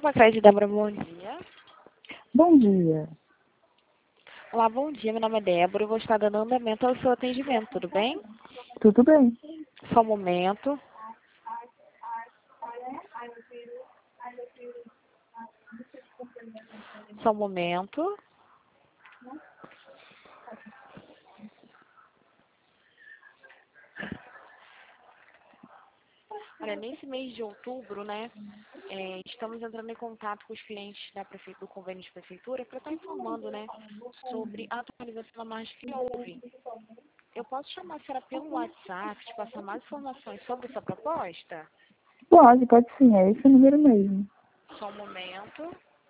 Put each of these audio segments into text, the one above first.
Crédito, Débora, bom dia. Bom dia. Olá, bom dia. Meu nome é Débora. Eu vou estar dando andamento ao seu atendimento, tudo bem? Tudo bem? Só um momento. Só um momento. Olha, nesse mês de outubro, né, estamos entrando em contato com os clientes do convênio de prefeitura para estar informando, né, sobre a atualização da margem que houve. Eu posso chamar a senhora pelo WhatsApp, te passar mais informações sobre essa proposta? Pode sim, é esse o número mesmo. Só um momento.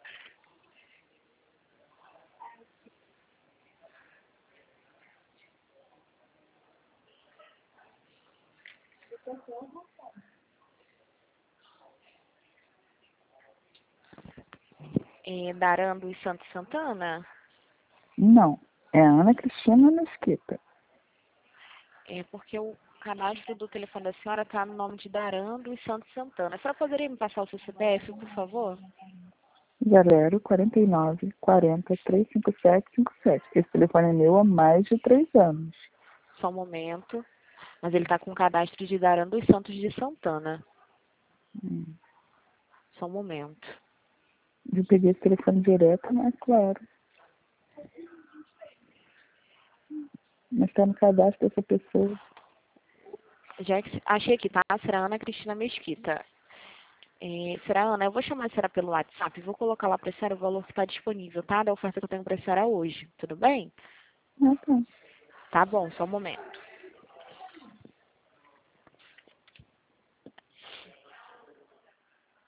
Darando e Santos Santana? Não, é a Ana Cristina Mesquita. É porque o cadastro do telefone da senhora está no nome de Darando e Santos Santana. A senhora poderia me passar o seu CPF, por favor? 049 40 357 57. Esse telefone é meu há mais de 3 anos. Só um momento. Mas ele está com o cadastro de Darando e Santos de Santana. Hum. Só um momento. Eu peguei esse telefone direto, mas claro. Mas está no cadastro dessa pessoa. Achei aqui, tá? Será Ana Cristina Mesquita. Será Ana, eu vou chamar a senhora pelo WhatsApp e vou colocar lá para a senhora o valor que está disponível, tá? Da oferta que eu tenho para a senhora hoje. Tudo bem? Ah, tá. Tá bom, só um momento.